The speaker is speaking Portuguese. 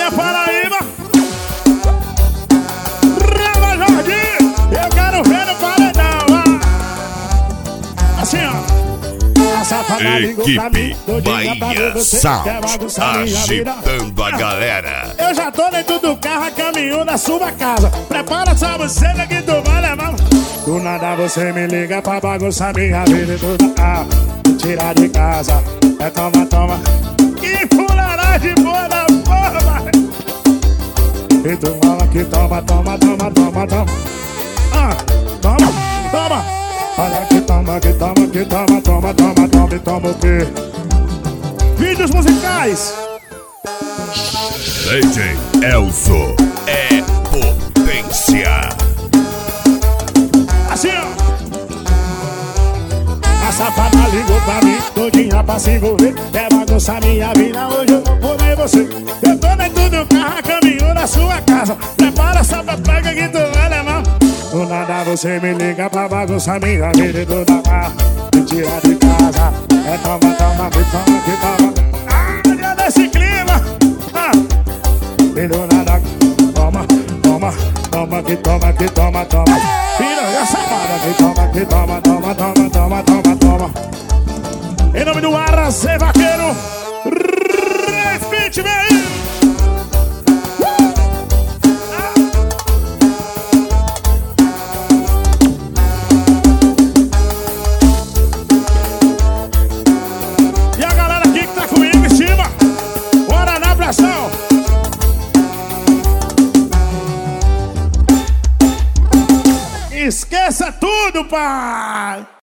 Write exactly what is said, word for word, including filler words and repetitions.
da Paraíba. Rama Jardim, eu quero ver no paredão. Ah. Assim, ó. Equipe Bahia Sound, agitando a galera. Eu já tô dentro do carro, a caminho da sua casa. Prepara essa buceta que tu vai levar. Do nada você me liga pra bagunçar minha vida e toda a me tirar de casa. É toma, toma. Que fuleiragem boa da porra. E tu fala que toma, toma, toma, toma, toma. Ah, toma, toma. Olha que toma, que toma, que toma, toma, toma, toma, e toma o quê? Vídeos musicais. D J Elzo é potência. Assim, ó. A safada ligou pra mim, todinha pra se envolver. Quer bagunçar minha vida, hoje eu vou comer você. Eu tô dentro do carro, a caminho da sua casa. Prepara essa pega que tu vai levar. Do nada você me liga pra bagunçar minha vida e toda a me tirar de casa. É toma, toma, que toma, que toma. Ah, já desse clima. Ah. E do nada, toma, toma, toma, que toma, que toma, toma. Piranha safada, que toma, que toma, toma, toma, toma, toma, toma. Em nome do Arrasê Vaqueiro, refit, vem aí. Esqueça tudo, pai!